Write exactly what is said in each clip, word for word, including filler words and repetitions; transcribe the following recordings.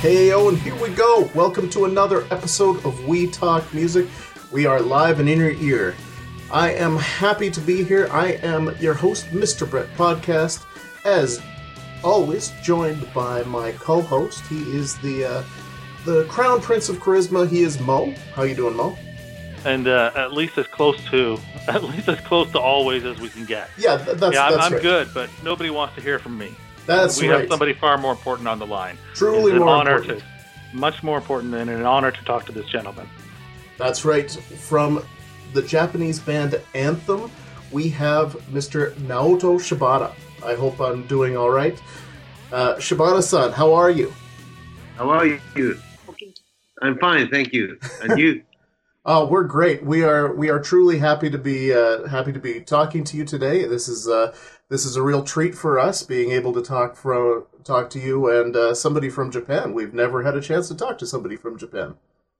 Hey, oh, and here we go. Welcome to another episode of We Talk Music. We are live and in your ear. I am happy to be here. I am your host, Mister Brett Podcast, as always, joined by my co-host. He is the uh, the crown prince of charisma. He is Mo. How you doing, Mo? And uh, at least as close to, at least as close to always as we can get. Yeah, th- that's yeah. I'm, that's I'm right. good, but nobody wants to hear from me. That's we right. have somebody far more important on the line. Truly it's an more honor important. To, much more important, and an honor to talk to this gentleman. That's right. From the Japanese band Anthem, we have Mister Naoto Shibata. I hope I'm doing all right. Uh, Shibata-san, how are you? How are you? I'm fine, thank you. And you? Oh, we're great. We are we are truly happy to be uh, happy to be talking to you today. This is uh, this is a real treat for us, being able to talk from talk to you and uh, somebody from Japan. We've never had a chance to talk to somebody from Japan.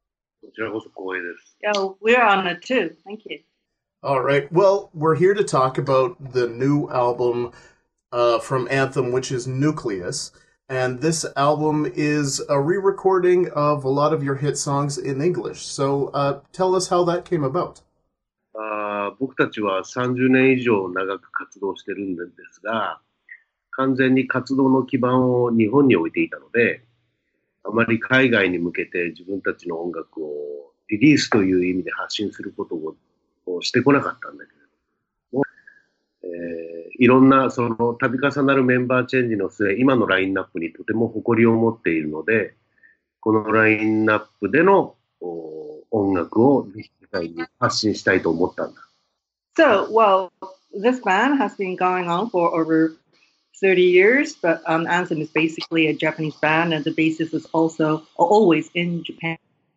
Yeah, we're on it too. Thank you. All right. Well, we're here to talk about the new album uh, from Anthem, which is Nucleus. And this album is a re-recording of a lot of your hit songs in English. So uh, tell us how that came about. あー僕たちはさんじゅうねん以上長く活動してるんですが、完全に活動の基盤を日本に置いていたので、あまり海外に向けて自分たちの音楽をリリースという意味で発信することをしてこなかったんだけれども、えー、いろんなその度重なるメンバーチェンジの末、今のラインナップにとても誇りを持っているので、このラインナップでの音楽を世界に発信したいと思ったんだ。 So, well, this band has been going on for over thirty years, but um, Anthem is basically a Japanese band, and the bassist is also always in Japan.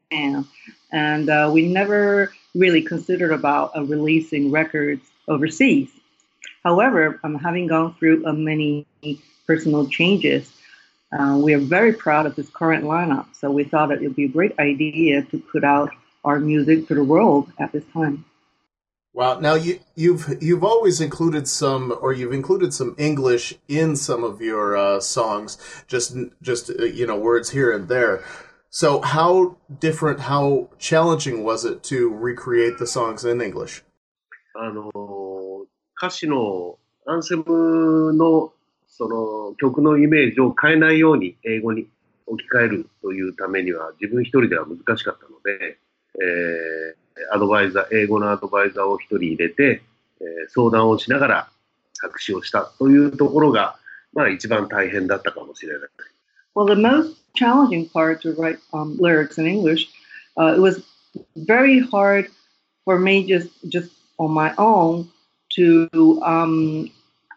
And uh, we never really considered about uh, releasing records overseas. However, um, having gone through uh, many personal changes, uh, we are very proud of this current lineup. So we thought it would be a great idea to put out our music to the world at this time. Wow. Now you, you've you've always included some, or you've included some English in some of your uh, songs, just just uh, you know, words here and there. So how different, how challenging was it to recreate the songs in English? あの歌詞のアンセムのその曲のイメージを変えないように英語に置き換えるというためには自分一人では難しかったので、えーアドバイザー、英語のアドバイザーを一人入れて、えー、相談をしながら作詞をしたというところが、まあ一番大変だったかもしれない。 Well, the most challenging part to write um, lyrics in English, uh, it was very hard for me just just on my own to um,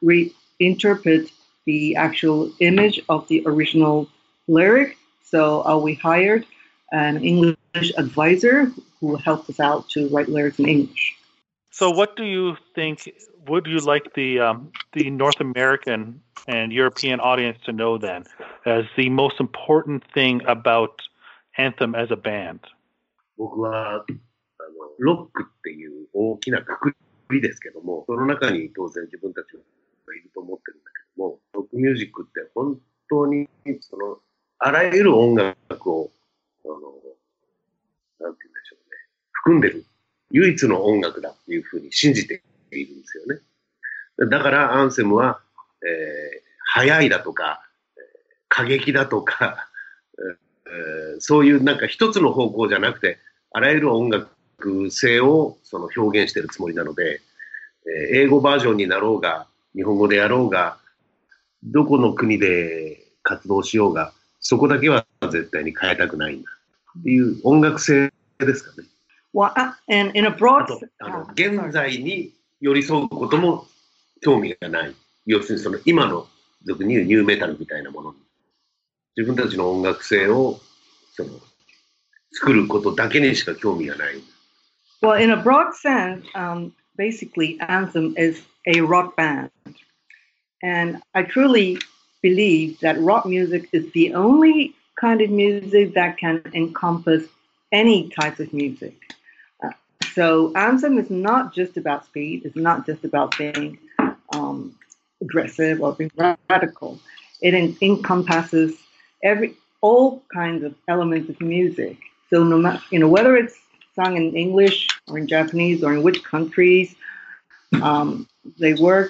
reinterpret the actual image of the original lyric. So uh, we hired an English advisor who helped us out to write lyrics in English. So, what do you think? Would you like the um, the North American and European audience to know then, as the most important thing about Anthem as a band? 僕はあのロックっていう大きなくくりですけども、その中に当然自分たちがいると思ってるんだけども、ロックミュージックって本当にそのあらゆる音楽をあのなんて言うんでしょうね、含んでる唯一の音楽だっていうふうに信じているんですよね。だからアンセムは、えー、速いだとか、えー、過激だとか、えー、そういうなんか一つの方向じゃなくて、あらゆる音楽性をその表現しているつもりなので、えー、英語バージョンになろうが、日本語でやろうが、どこの国で活動しようが、そこだけは絶対に変えたくないんだっていう音楽性ですかね。 Well, uh, and in a broad... あと、あの、現在に寄り添うことも興味がない。要するにその今の俗に言うニューメタルみたいなものに。自分たちの音楽性をその作ることだけにしか興味がない。 Well, in a broad sense, um, basically Anthem is a rock band. And I truly believe that rock music is the only kind of music that can encompass any type of music. Uh, so Anthem is not just about speed. It's not just about being um, aggressive or being radical. It en- encompasses every all kinds of elements of music. So no matter, you know, whether it's sung in English or in Japanese or in which countries um, they work,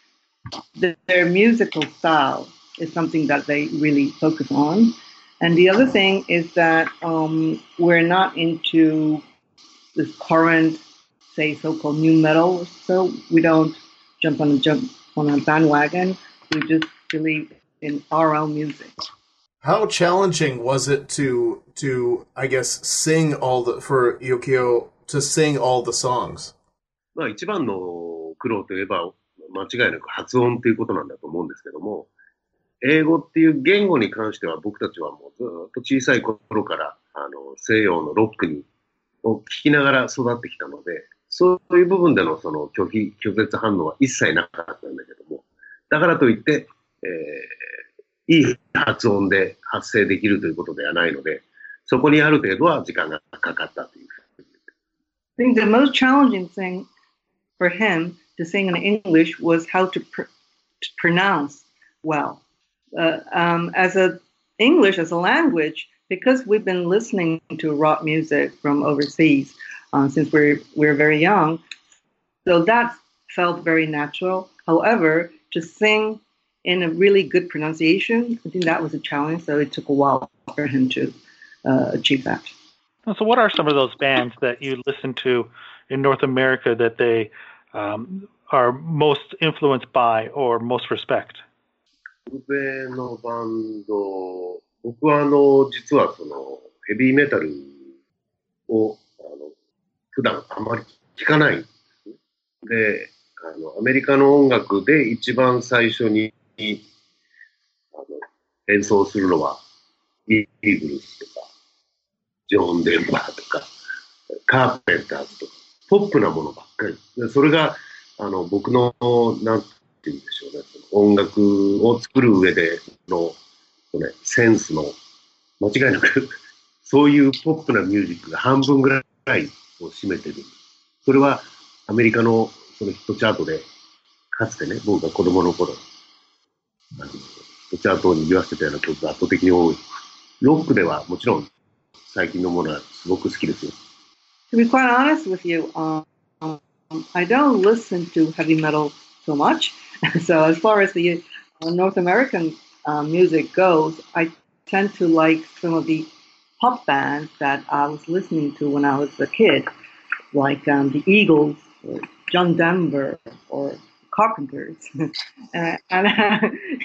the, their musical style is something that they really focus on. And the other thing is that um, we're not into this current, say, so-called new metal. So we don't jump on a jump on a bandwagon. We just believe in our own music. How challenging was it to to I guess sing all the for Yukio to sing all the songs? まあ一番の苦労といえば間違いなく発音ということなんだと思うんですけども、英語っていう言語に関しては僕たちはもうずっと小さい頃からあの西洋のロックにを聴きながら育ってきたので、そういう部分でのその拒否、拒絶反応は一切なかったんだけども、だからといって、えー、いい発音で発声できるということではないので、そこにある程度は時間がかかったという。 I think the most challenging thing for him to sing in English was how to, pr- to pronounce well. Uh, um, as a English as a language, because we've been listening to rock music from overseas uh, since we're we're very young, so that felt very natural. However, to sing in a really good pronunciation, I think that was a challenge. So it took a while for him to uh, achieve that. So, what are some of those bands that you listen to in North America that they um, are most influenced by or most respect? 北米のバンド、僕はあの実はそのヘビーメタルをあの普段あまり聞かないんですね。で、あのアメリカの音楽で一番最初にあの演奏するのはイーグルスとかジョン・デンバーとかカーペンターズとかポップなものばっかり。でそれがあの僕のなんて言うんでしょうね、その音楽を作る上での、ね、センスの間違いなくそういうポップなミュージックが半分ぐらいを占めてる。それはアメリカのそのヒットチャートでかつてね、僕が子供の頃あのヒットチャートに言わせてたような曲が圧倒的に多い。ロックではもちろん最近のものはすごく好きですよ。 To be quite honest with you, um, I don't listen to heavy metal so much. So as far as the uh, North American uh, music goes, I tend to like some of the pop bands that I was listening to when I was a kid, like um, the Eagles, or John Denver, or Carpenters. uh, and uh,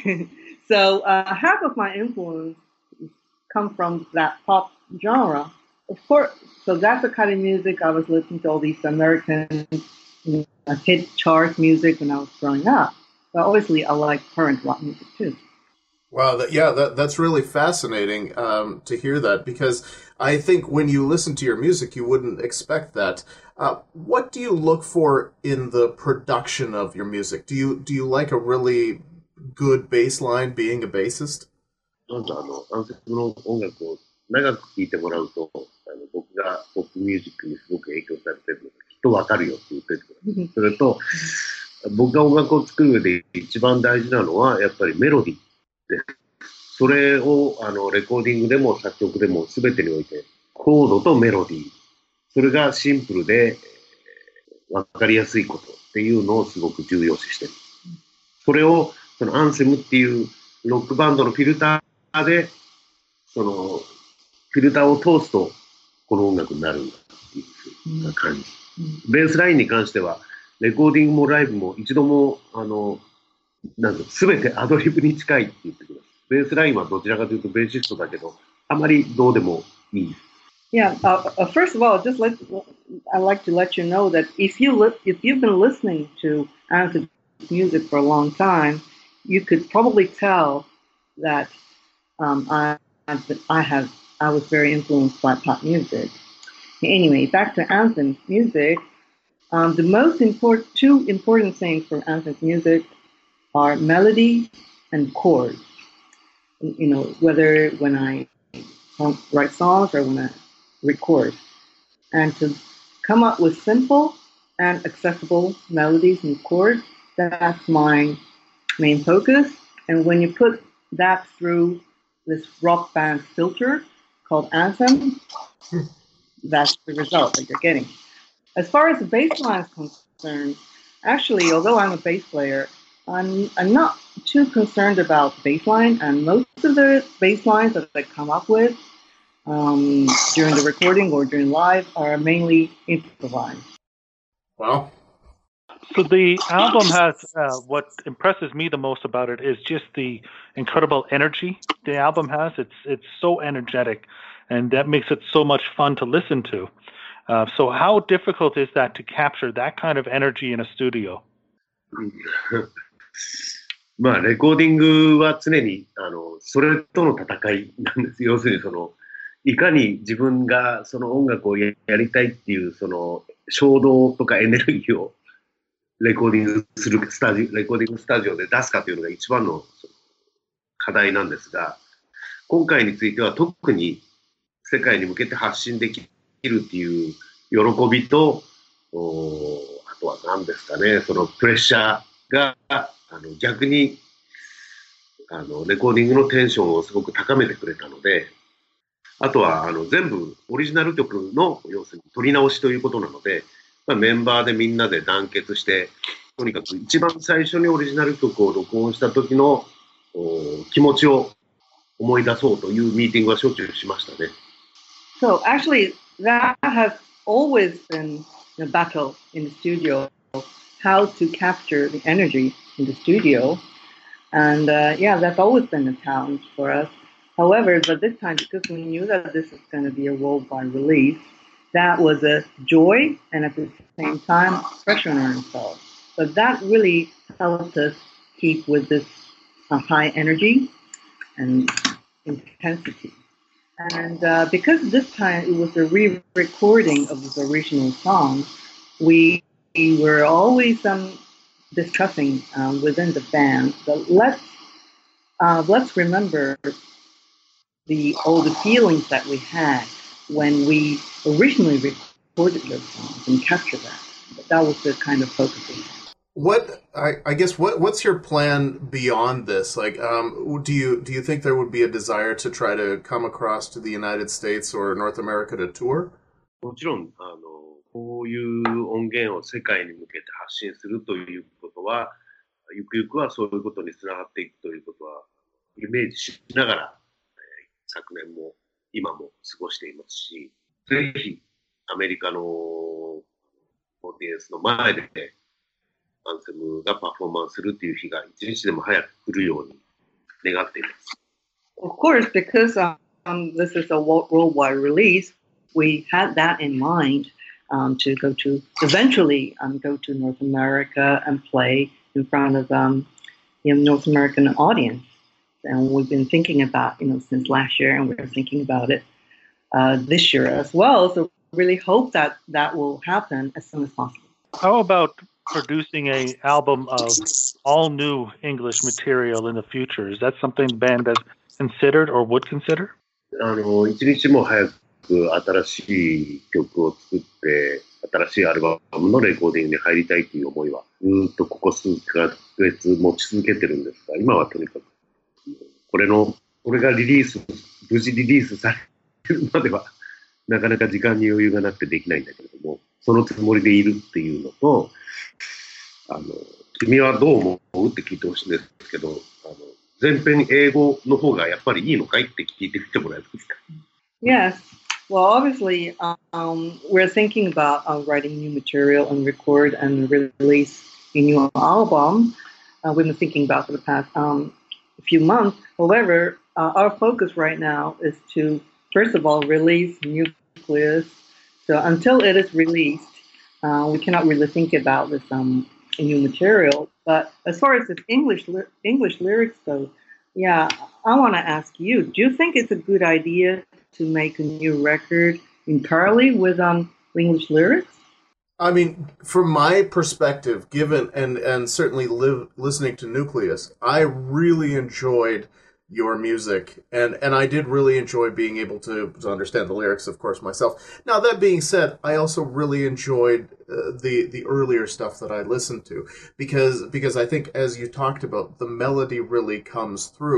so uh, half of my influence come from that pop genre. Of course, so that's the kind of music I was listening to, all these American you know, hit chart music when I was growing up. But obviously, I like current rock music too. Wow, that, yeah, that, that's really fascinating um, to hear that, because I think when you listen to your music, you wouldn't expect that. Uh, what do you look for in the production of your music? Do you do you like a really good bass line, being a bassist? なんかあの、アンセムの音楽を長く聴いてもらうと、あの僕がポップミュージックにすごく影響されてるのがきっとわかるよって言ってるから。それと、僕が音楽を作る上で一番大事なのは、やっぱりメロディーです。それをあのレコーディングでも作曲でも全てにおいて、コードとメロディー。それがシンプルでわかりやすいことっていうのをすごく重要視してる。それを、そのアンセムっていうロックバンドのフィルターで、その、フィルターを通すと、この音楽になるんだっていうふうな感じ。うん、ベースラインに関しては、レコーディングもライブも一度も、あの、なんか、すべてアドリブに近いって言ってください。ベースラインはどちらかというとベーシストだけど、あまりどうでもいい。 Yeah, uh, uh, first of all, just let I'd like to let you know that if you li- if you've been listening to Anthony's music for a long time, you could probably tell that um, I I have I was very influenced by pop music. Anyway, back to Anthony's music. Um, the most important two important things for Anthony's music are melody and chords. You know, whether when I write songs or when I record, and to come up with simple and accessible melodies and chords, that's my main focus. And when you put that through this rock band filter called Anthem. That's the result that you're getting. As far as the bass line is concerned, actually, although I'm a bass player, I'm, I'm not too concerned about bass line, and most of the bass lines that I come up with um, during the recording or during live are mainly improvised. Wow. So the album has, uh, what impresses me the most about it is just the incredible energy the album has. It's it's so energetic, and that makes it so much fun to listen to. Uh, so how difficult is that to capture that kind of energy in a studio? まあ、レコーディングは常に、あの、それとの戦いなんです。要するに、その、いかに自分がその音楽をやりたいっていう、その、衝動とかエネルギーをレコーディングするスタジオ、レコーディングスタジオで出すかというのが一番の課題なんですが、今回については特に世界に向けて発信できるっていう喜びと、おあとは何ですかね、そのプレッシャーがあの逆にあのレコーディングのテンションをすごく高めてくれたので、あとはあの全部オリジナル曲の要するに取り直しということなので、まあ、メンバーでみんなで団結して、とにかく一番最初にオリジナル曲を録音した時の気持ちを思い出そうというミーティングはしょっちゅうしましたね。 So actually, that has always been the battle in the studio, how to capture the energy in the studio. And uh, yeah, that's always been a challenge for us. However, but this time, because we knew that this is going to be a worldwide release, that was a joy and at the same time pressure on ourselves. But that really helped us keep with this uh, high energy and intensity. And uh, because this time it was a re-recording of the original song, we, we were always um, discussing um, within the band that let's uh, let's remember the all the feelings that we had when we originally recorded those songs and captured that. That was the kind of focus we had. What I, I guess what what's your plan beyond this? Like, um, do you do you think there would be a desire to try to come across to the United States or North America to tour? もちろんあのこういう音源を世界に向けて発信するということは、ゆくゆくはそういうことにつながっていくということはイメージしながら、えー、昨年も今も過ごしていますし、ぜひアメリカのオーディエンスの前でアンセムがパフォーマンスするという日が一日でも早く来るように願っています。 Of course, because um, this is a worldwide release, we had that in mind um, to go to eventually um, go to North America and play in front of um, you know, North American audience. And we've been thinking about, you know, since last year, and we're thinking about it uh, this year as well. So really hope that that will happen as soon as possible. How about producing an album of all new English material in the future? Is that something the band has considered or would consider? あの一日も早く新しい曲を作って新しいアルバムのレコーディングに入りたいという思いはずっとここ数ヶ月持ち続けてるんですが、今はとにかくこれのこれがリリース無事リリースされるまではなかなか時間に余裕がなくてできないんだけれども、そのつもりでいるっていうのと、あの君はどう思うって聞いてほしいんですけど、あの全編英語の方がやっぱりいいのかいって聞いてみてもらえますか。 Yes. Well, obviously, um, we're thinking about uh, writing new material and record and release a new album. Uh, we've been thinking about for the past um, few months. However, uh, our focus right now is to, first of all, release Nucleus. So until it is released, uh, we cannot really think about this um, new material. But as far as the English English lyrics go, yeah, I want to ask you: do you think it's a good idea to make a new record entirely with um English lyrics? I mean, from my perspective, given and and certainly live, listening to Nucleus, I really enjoyed your music, and and I did really enjoy being able to, to understand the lyrics, of course, myself. Now, that being said, I also really enjoyed uh, the the earlier stuff that I listened to, because because I think, as you talked about, the melody really comes through.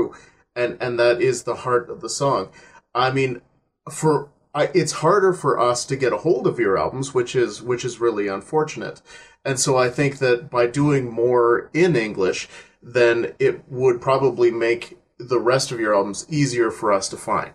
and and that is the heart of the song. I mean, for I, it's harder for us to get a hold of your albums, which is which is really unfortunate. And so I think that by doing more in English, then it would probably make the rest of your albums easier for us to find.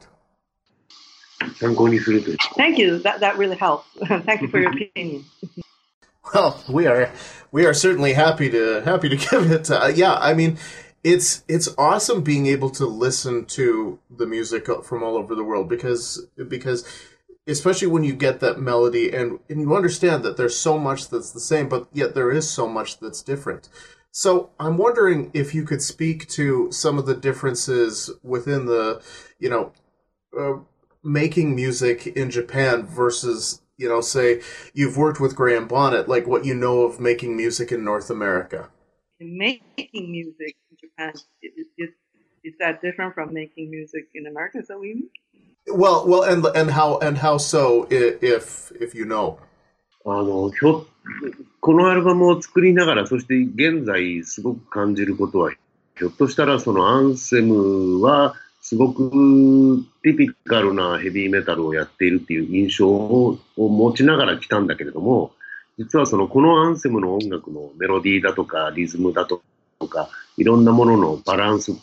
Thank you. That that really helps. Thank you for your opinion. Well, we are we are certainly happy to happy to give it. Uh, yeah, I mean, it's it's awesome being able to listen to the music from all over the world because because especially when you get that melody and, and you understand that there's so much that's the same, but yet there is so much that's different. So I'm wondering if you could speak to some of the differences within the, you know, uh, making music in Japan versus, you know, say you've worked with Graham Bonnet, like what you know of making music in North America. Making music in Japan, is, is, is that different from making music in America? Is that what you mean? Well, well, and and how and how so, if if you know. あのひょこのアルバムを作りながら、そして現在すごく感じることは、ひょっとしたらそのアンセムはすごくティピカルなヘビーメタルをやっているっていう印象を持ちながら来たんだけれども、実はそのこのアンセムの音楽のメロディーだとかリズムだとかいろんなもののバランスって、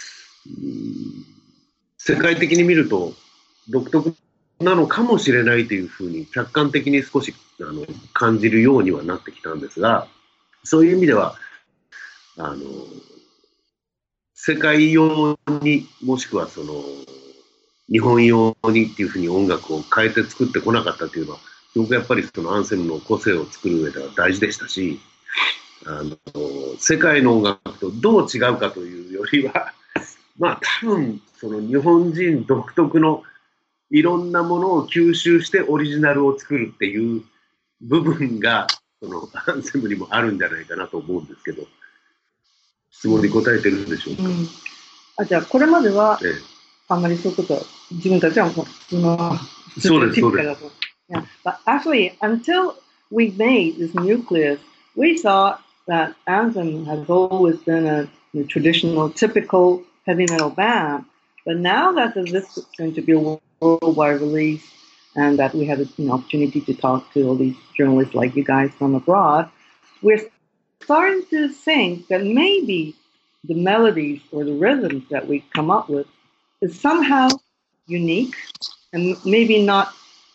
世界的に見ると独特なのかもしれないというふうに客観的に少しあの感じるようにはなってきたんですが、そういう意味ではあの世界用にもしくはその日本用にっていうふうに音楽を変えて作ってこなかったというのはすごくやっぱりそのアンセムの個性を作る上では大事でしたし、あの世界の音楽とどう違うかというよりはまあ多分その日本人独特のいろんなものを吸収してオリジナルを作るっていう部分がそのアンセムにもあるんじゃないかなと思うんですけど、質問に答えてるんでしょうか。うん、 あ、じゃあこれまではあんまりそういうことは自分たちは普通のそうですそうです。 Yeah, but actually until we made this nucleus, we thought that Anthem has always been a, a traditional, typical heavy metal band. But now that this is going to be a worldwide release and that we have an opportunity to talk to all these journalists like you guys from abroad, we're starting to think that maybe the melodies or the rhythms that we come up with is somehow unique and maybe not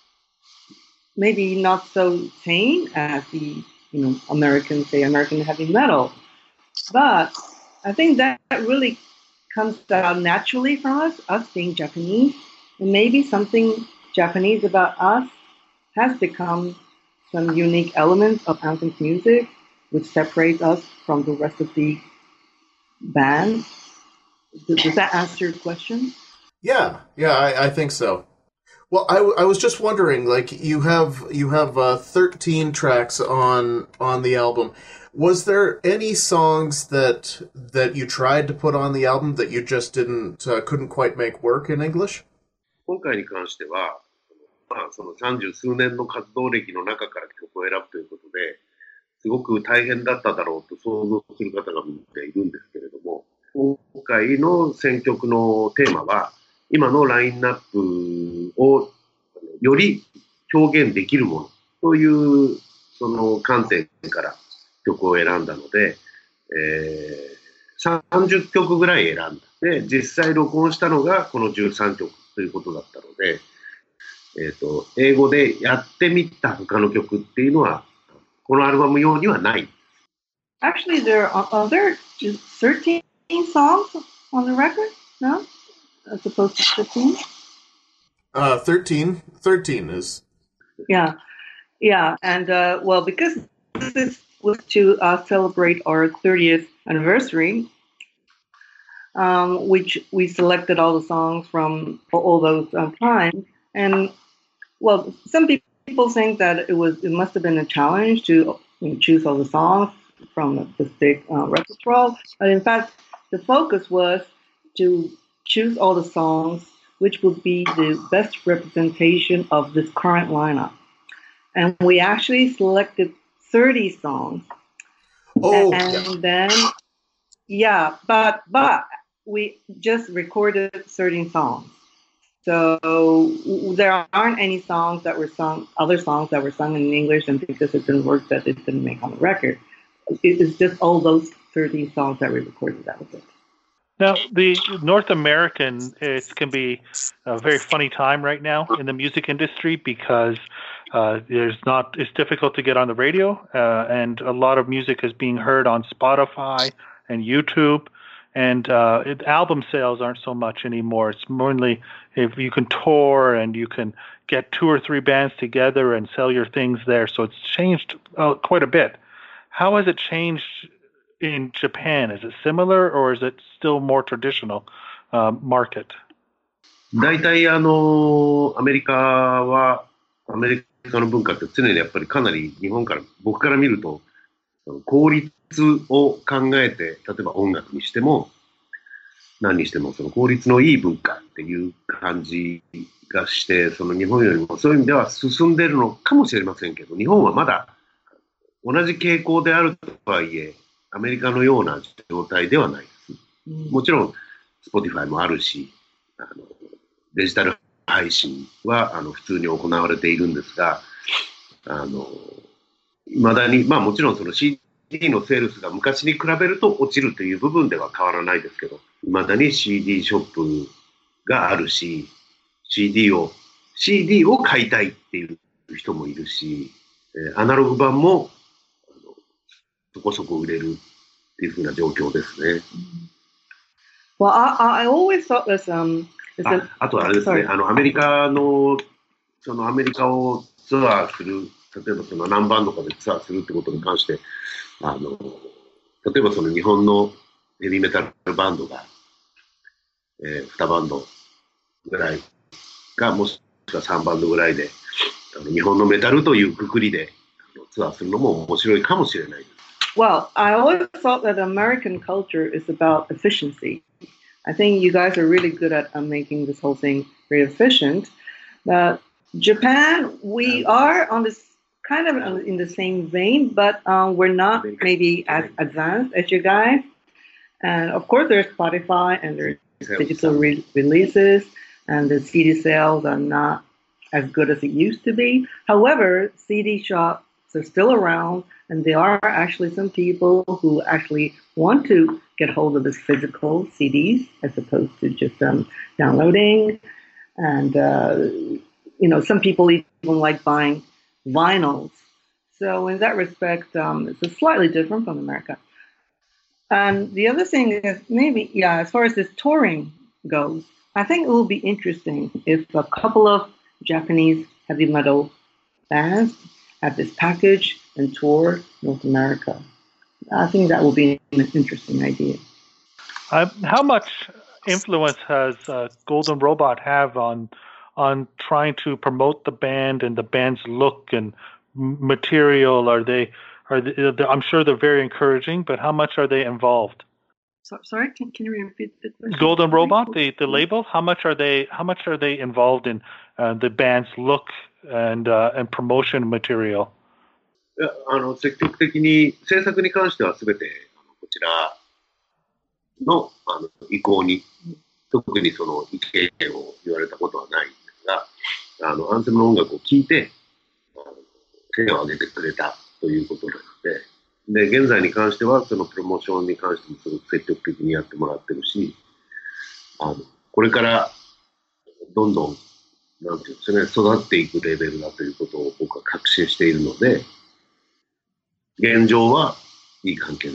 maybe not so tame as the you know American, say American heavy metal. But I think that really comes out naturally from us, us being Japanese, and maybe something Japanese about us has become some unique elements of Anthem's music, which separates us from the rest of the band. Does, does that answer your question? Yeah, yeah, I, I think so. Well, I, I was just wondering, like you have you have uh, thirteen tracks on on the album. Was there any songs that that you tried to put on the album that you just didn't uh, couldn't quite make work in English? 今回に関しては、まあ、その三十数年の活動歴の中から曲を選ぶということで、すごく大変だっただろうと想像する方がいるんですけれども、今回の選曲のテーマは、今のラインナップをより表現できるものというその観点から曲を選んだので、えー、さんじゅっきょくぐらい選んだ。で、実際録音したのがこのじゅうさんきょくということだったので、えーと、英語でやってみた他の曲っていうのは、このアルバム用にはない。 Actually, there are, are there just thirteen songs on the record? No? As opposed to fifteen? Uh, thirteen. thirteen is. Yeah. Yeah. And, uh, well, because this is was to uh, celebrate our thirtieth anniversary, um, which we selected all the songs from all those uh, times. And, well, some people think that it was it must have been a challenge to you know, choose all the songs from this big uh, repertoire. But in fact, the focus was to choose all the songs which would be the best representation of this current lineup. And we actually selected thirty songs. Oh, and yeah. then, yeah, but but we just recorded certain songs. So there aren't any songs that were sung, other songs that were sung in English, and because it didn't work, that it didn't make on the record. It's just all those thirteen songs that we recorded. That was it. Now, the North American, it can be a very funny time right now in the music industry because uh, there's not, it's difficult to get on the radio, uh, and a lot of music is being heard on Spotify and YouTube, and uh, it, album sales aren't so much anymore. It's mainly if you can tour and you can get two or three bands together and sell your things there. So it's changed uh, quite a bit. How has it changed in Japan? Is it similar, or is it still more traditional uh, market? 大体あのアメリカはアメリカの文化って常にやっぱりかなり日本から僕から見ると効率を考えて、例えば音楽にしても何にしてもその効率のいい文化っていう感じがして、その日本よりもそういう意味では進んでいるのかもしれませんけど、日本はまだ同じ傾向であるとはいえアメリカのような状態ではないです。もちろん Spotify もあるし、あのデジタル配信はあの普通に行われているんですが、あの未だにまあもちろんその シーディー のセールスが昔に比べると落ちるという部分では変わらないですけど、未だに シーディー ショップがあるし、シーディー を シーディー を買いたいっていう人もいるし、アナログ版もそこそこ売れるっていうふうな状況ですね。 Well, I, I always thought this, um, あ, あとはあれですね、あのアメリカのそのアメリカをツアーする、例えばその何バンドかでツアーするってことに関して、あの例えばその日本のヘビーメタルバンドが、えー、にバンドぐらいが、もしくはさんバンドぐらいで、あの日本のメタルというくくりでツアーするのも面白いかもしれないです。 Well, I always thought that American culture is about efficiency. I think you guys are really good at uh, making this whole thing very efficient. But Japan, we are on this kind of in the same vein, but uh, we're not maybe as advanced as you guys. And of course, there's Spotify and there's digital re- releases, and the C D sales are not as good as it used to be. However, C D shops are still around, and there are actually some people who actually want to get hold of this physical C Ds as opposed to just um, downloading. And, uh, you know, some people even like buying vinyls. So in that respect, um, it's slightly different from America. And the other thing is maybe, yeah, as far as this touring goes, I think it will be interesting if a couple of Japanese heavy metal bands have this package and tour North America. I think that will be an interesting idea. Uh, how much influence has uh, Golden Robot have on on trying to promote the band and the band's look and material? Are they are they, I'm sure they're very encouraging, but how much are they involved? So, sorry, can, can you repeat the question? Golden Robot, the, the label, how much are they how much are they involved in uh, the band's look and uh, and promotion material? いやあの積極的に制作に関してはすべてこちらの、あの意向に特にその意見を言われたことはないんですが、あのアンセムの音楽を聴いてあの手を挙げてくれたということなので、で現在に関してはそのプロモーションに関してもすごく積極的にやってもらってるし、あのこれからどんどんなんていうんですかね、育っていくレベルだということを僕は確信しているので、現状はいい関係です。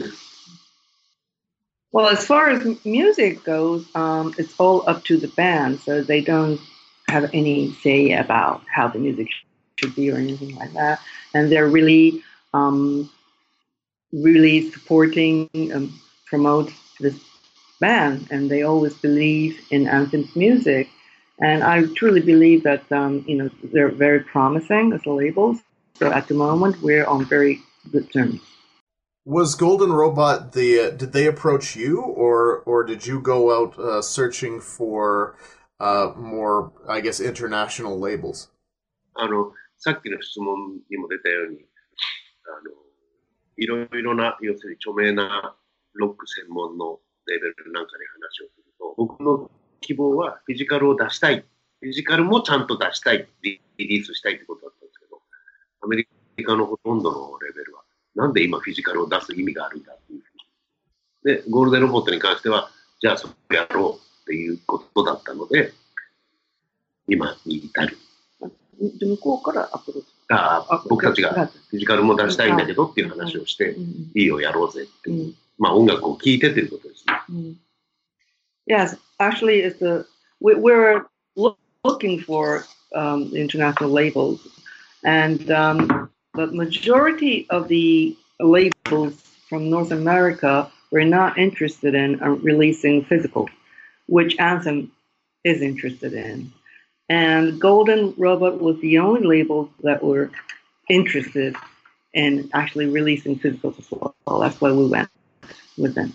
Well, as far as music goes, um, it's all up to the band, so they don't have any say about how the music should be or anything like that. And they're really, um, really supporting and promote this band, and they always believe in Anthem's music. And I truly believe that, um, you know, they're very promising as labels. So at the moment, we're on very good terms. Was Golden Robot the? Uh, did they approach you, or or did you go out uh, searching for uh, more, I guess, international labels? あのさっきの質問にも出たように、あのいろいろな要するに著名なロック専門のレベルなんかで話をすると、僕の希望はフィジカルを出したい。フィジカルもちゃんと出したい。リリースしたいってことだったんですけど、アメリカのほとんどのレベルは、なんで今フィジカルを出す意味があるんだっていうふうに。で、ゴールデンロボットに関しては、じゃあそれやろうっていうことだったので、今に至る。 向こうからアプローチ。 あ僕たちがフィジカルも出したいんだけどっていう話をして、いいよ、やろうぜっていう。まあ音楽を聴いてということですね。 Yes, actually, it's a, we, we're look, looking for um, international labels, and um, the majority of the labels from North America were not interested in uh, releasing physical, which Anthem is interested in. And Golden Robot was the only label that were interested in actually releasing physicals as well. That's why we went with them.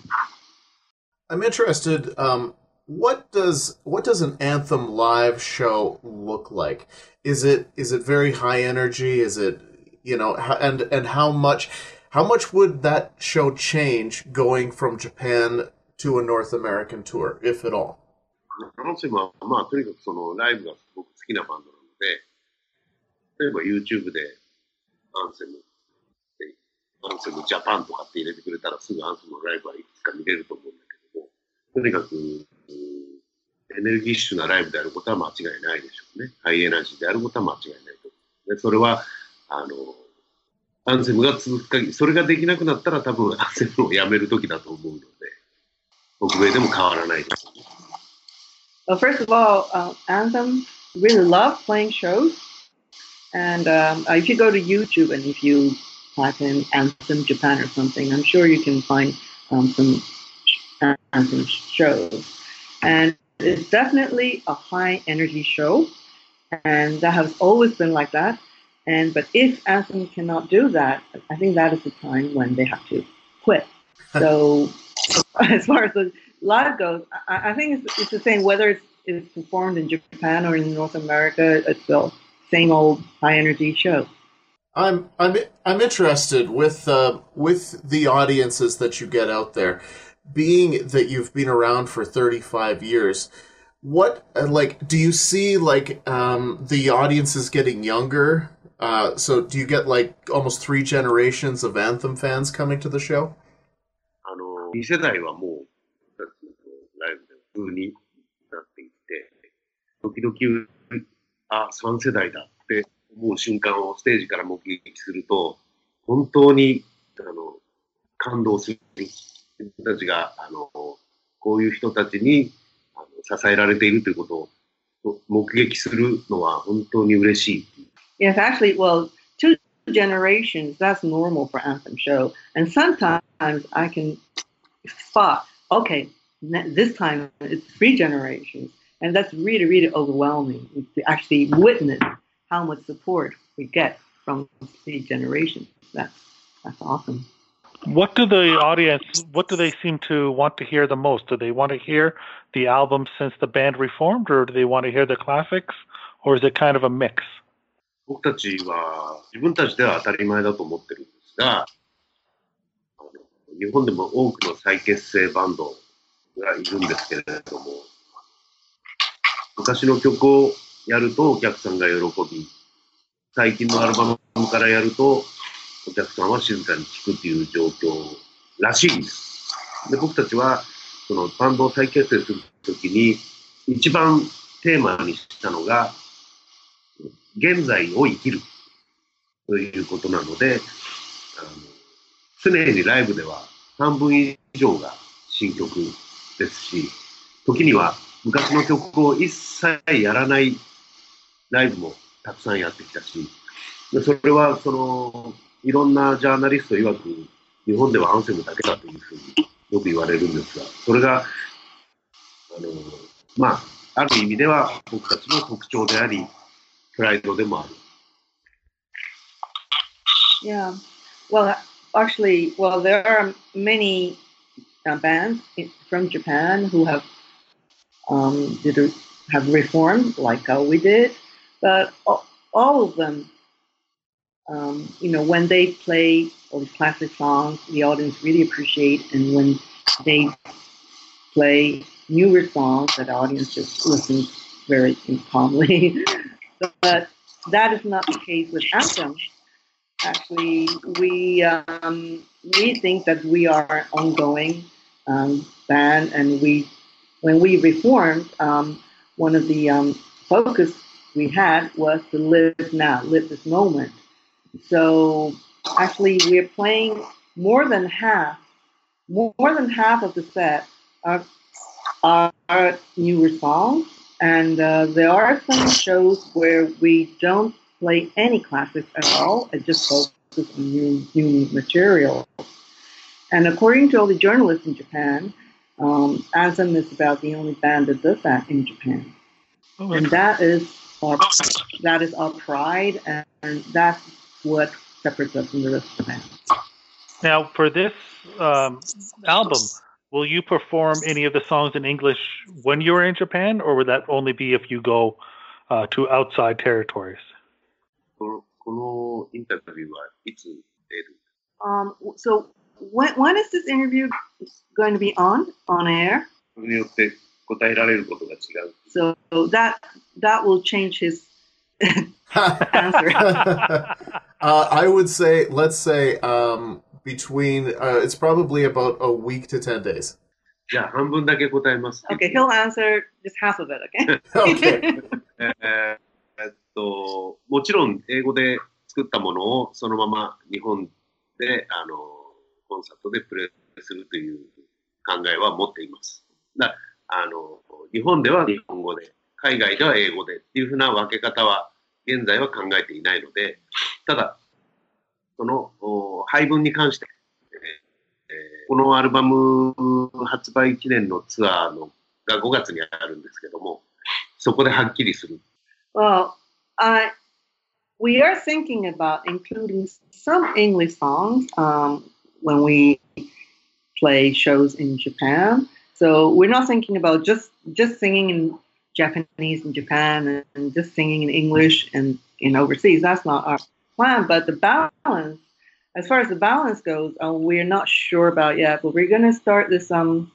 I'm interested. Um, what does what does an Anthem live show look like? Is it is it very high energy? Is it you know and and how much how much would that show change going from Japan to a North American tour, if at all? アンセムは、まあ、とにかくそのライブがすごく好きなバンドなので、例えば YouTube でアンセム、アンセムジャパンとかって入れてくれたらすぐアンセムのライブはいくつか見れると思うんだけども、とにかく、エネルギッシュなライブであることは間違いないでしょうね。ハイエナジーであることは間違いないと思う。で、それは、あの、アンセムが続く限り、それができなくなったら多分アンセムをやめる時だと思うので、北米でも変わらないですよね。 Well, first of all, uh, Anthem really love playing shows. And um, if you go to YouTube and if you type in Anthem Japan or something, I'm sure you can find um, some Anthem shows. And it's definitely a high energy show. And that has always been like that. And but if Anthem cannot do that, I think that is the time when they have to quit. So as far as the live goes, I, I think it's, it's the same whether it's, it's performed in Japan or in North America. It's the same old high energy show. I'm I'm I'm interested with uh, with the audiences that you get out there, being that you've been around for thirty-five years. What like do you see like um, the audiences getting younger? Uh, so do you get like almost three generations of Anthem fans coming to the show? あのに世代はもうライブで普通になっていて、時々あさん世代だって思う瞬間をステージから目撃すると本当にあの感動する自分たちがあのこういう人たちにあの支えられているということを目撃するのは本当に嬉しい。 Yes, actually, well, two generations, that's normal for Anthem show. And sometimes I can spot, okay, this time it's three generations. And that's really, really overwhelming to actually witness how much support we get from three generations. That's, that's awesome. What do the audience, what do they seem to want to hear the most? Do they want to hear the album since the band reformed, or do they want to hear the classics, or is it kind of a mix? 僕たちは自分たちでは当たり前だと思ってるんですが、あの日本でも多くの再結成バンドがいるんですけれども、昔の曲をやるとお客さんが喜び、最近のアルバムからやるとお客さんは静かに聴くという状況らしいんです。で、僕たちはそのバンドを再結成するときに一番テーマにしたのが現在を生きるということなので、あの常にライブでは半分以上が新曲ですし、時には昔の曲を一切やらないライブもたくさんやってきたし、でそれはそのいろんなジャーナリスト曰く日本ではアンセムだけだというふうによく言われるんですが、それがあのまあある意味では僕たちの特徴であり、プライドでもある。 Yeah, well, actually, well, there are many uh, bands from Japan who have um, did have reformed like uh, we did, but all, all of them, um, you know, when they play all the classic songs, the audience really appreciate, and when they play newer songs that the audience just listens very calmly. But that is not the case with Anthem. Actually, we um, we think that we are an ongoing um, band, and we when we reformed, um, one of the um, focus we had was to live now, live this moment. So actually, we're playing more than half, more, more than half of the set are, are newer songs, and uh, there are some shows where we don't play any classics at all. It just focuses on new, new material. And according to all the journalists in Japan, um, Anthem is about the only band that does that in Japan. Oh, and that is our that is our pride, and, and that's what separates us from the rest of the band. Now, for this um, album, will you perform any of the songs in English when you're in Japan, or would that only be if you go uh, to outside territories? Um, so when, when is this interview going to be on, on air? So that that will change his answer. uh, I would say, let's say, um, between, uh, it's probably about a week to ten days. Okay, he'll answer just half of it, okay? Okay. えっと、もちろん英語で作ったものをそのまま日本であのコンサートでプレイするという考えは持っています。だあの日本では日本語で、海外では英語でっていうふうな分け方は現在は考えていないので、ただその配分に関して、えー、このアルバム発売記念のツアーのがごがつにあるんですけども、そこではっきりする。 Well, uh, we are thinking about including some English songs um, when we play shows in Japan. So we're not thinking about just, just singing in Japanese in Japan and, and just singing in English and in overseas. That's not our plan. But the balance, as far as the balance goes, uh, we're not sure about yet. But we're going to start this um,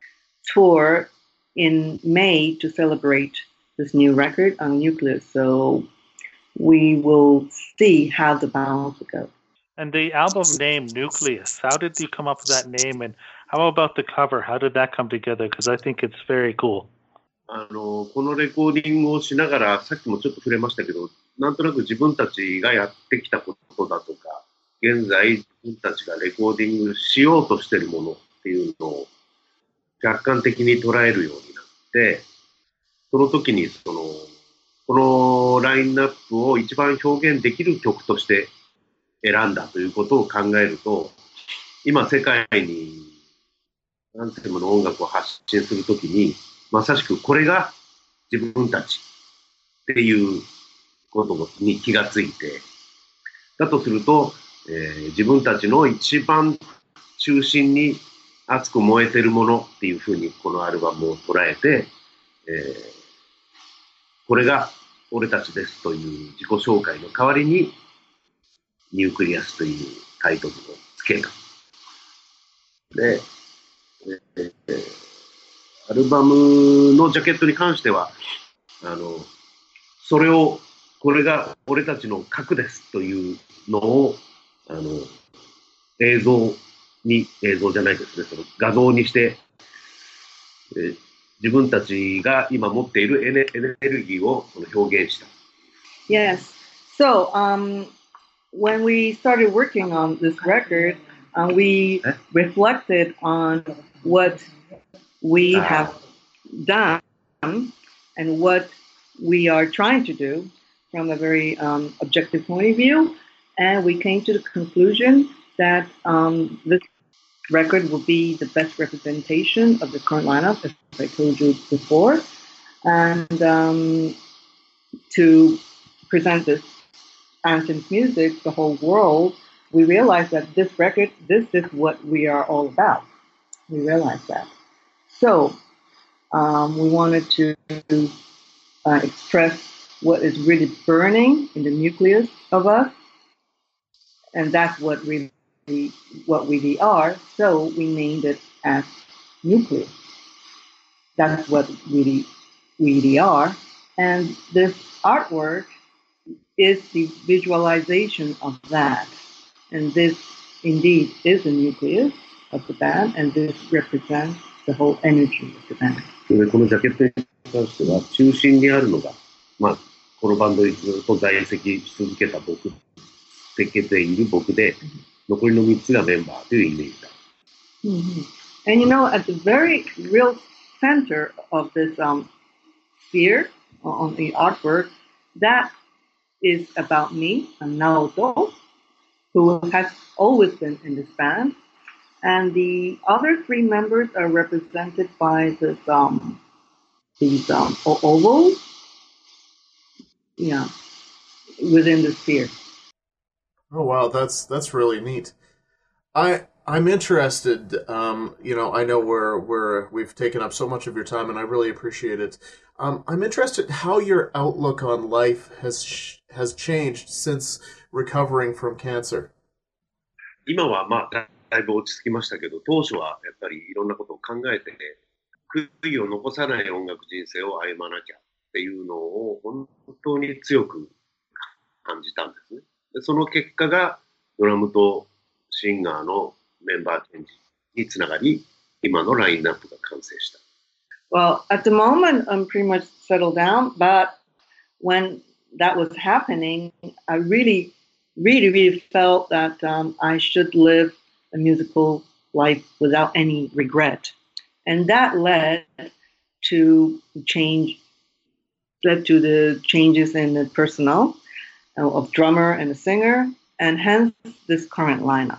tour in May to celebrate this new record on Nucleus. So we will see how the balance will go. And the album name, Nucleus, how did you come up with that name? And how about the cover? How did that come together? Because I think it's very cool. あのこのレコーディングをしながら、さっきもちょっと触れましたけど、なんとなく自分たちがやってきたことだとか、現在自分たちがレコーディングしようとしているものっていうのを客観的に捉えるようになって、その時にそのこのラインナップを一番表現できる曲として選んだということを考えると、今世界にアンセムの音楽を発信するときに、まさしくこれが自分たちっていうことに気がついて、だとすると、えー、自分たちの一番中心に熱く燃えてるものっていうふうにこのアルバムを捉えて、えー、これが俺たちですという自己紹介の代わりにニュークリアスというタイトルをつけた。で、えー、アルバムのジャケットに関しては、あの、それを、これが俺たちの核ですというのを、あの、映像に、映像じゃないですね、その画像にして、えー、自分たちが今持っているエネ、エネルギーを表現した。 Yes. So, um, when we started working on this record, uh, we reflected on what we have done and what we are trying to do from a very um, objective point of view. And we came to the conclusion that um, this record will be the best representation of the current lineup, as I told you before. And um, to present this Anthem's music to the whole world, we realized that this record, this is what we are all about. We realized that. So um, we wanted to uh, express what is really burning in the nucleus of us, and that's what we what we really are. So we named it as Nucleus. that's what really really are. And this artwork is the visualization of that. And this indeed is the nucleus of the band, and this represents the whole energy of the band. でこのジャケットに関しては、中心にあるのが、まあ、このバンドにずっと在籍し続けた僕、続けている僕で、残りのみっつがメンバーというイメージだ。 Mm-hmm. And you know, at the very real center of this um, sphere on the artwork, that is about me, I'm Naoto, who has always been in this band. And the other three members are represented by this um, these um, ovals, yeah, within the sphere. Oh wow, that's that's really neat. I I'm interested. Um, you know, I know we're we're we've taken up so much of your time, and I really appreciate it. Um, I'm interested how your outlook on life has sh- has changed since recovering from cancer. 今はまあだいぶ落ち着きましたけど、当初はやっぱりいろんなことを考えて、悔いを残さない音楽人生を歩まなきゃっていうのを本当に強く感じたんですね。でその結果がドラムとシンガーのメンバーチェンジにつながり、今のラインナップが完成した。 Well, at the moment, I'm pretty much settled down, but when that was happening, I really, really, really felt that um, I should live a musical life without any regret. And that led to change, led to the changes in the personnel of drummer and a singer, and hence this current lineup.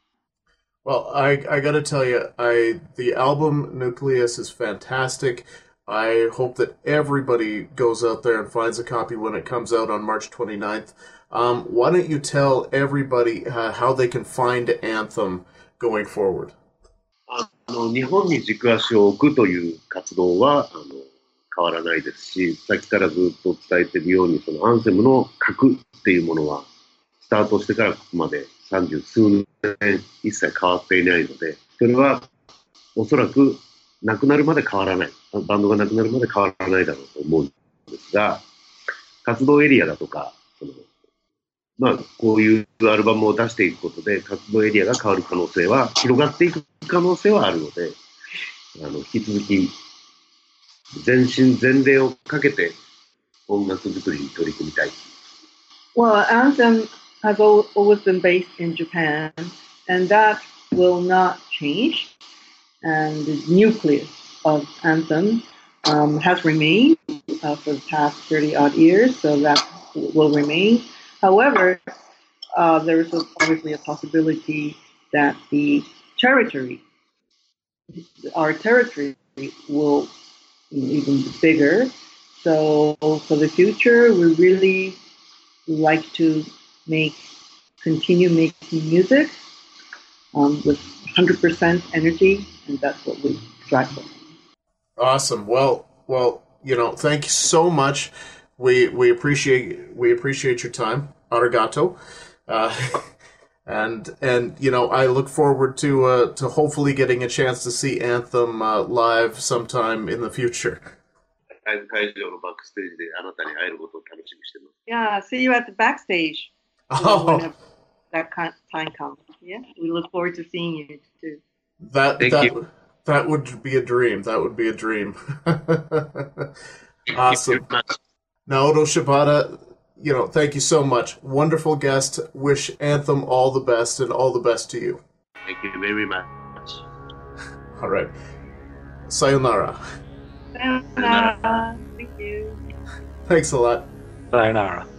Well, I I gotta tell you, I the album Nucleus is fantastic. I hope that everybody goes out there and finds a copy when it comes out on March twenty-ninth. Um, why don't you tell everybody uh, how they can find Anthem going forward? あの日本に軸足を置くという活動はあの変わらないですし、さっきからずっと伝えているように、そのアンセムの核っていうものはスタートしてからここまで三十数年一切変わっていないので、それはおそらくなくなるまで変わらない、バンドがなくなるまで変わらないだろうと思うんですが、活動エリアだとか、そのまあ、こういうアルバムを出していくことで活動エリアが変わる可能性は、広がっていく可能性はあるので、あの引き続き全身全霊をかけて音楽作りに取り組みたい。 Well, Anthem has always been based in Japan, and that will not change. And the nucleus of Anthem um, has remained uh, for the past thirty odd years, so that will remain. However, uh, there is obviously a possibility that the territory, our territory, will even be bigger. So for the future, we really like to make, continue making music um, with one hundred percent energy, and that's what we strive for. Awesome. Well, well, you know, thank you so much. We we appreciate we appreciate your time, arigato, uh, and and you know, I look forward to uh, to hopefully getting a chance to see Anthem uh, live sometime in the future. Yeah, see you at the backstage. Oh. Whenever that time comes. Yeah, we look forward to seeing you too. That Thank that you. that would be a dream. That would be a dream. Awesome. Naoto Shibata, you know, thank you so much. Wonderful guest. Wish Anthem all the best, and all the best to you. Thank you very much. All right. Sayonara. Sayonara. Thank you. Thanks a lot. Sayonara.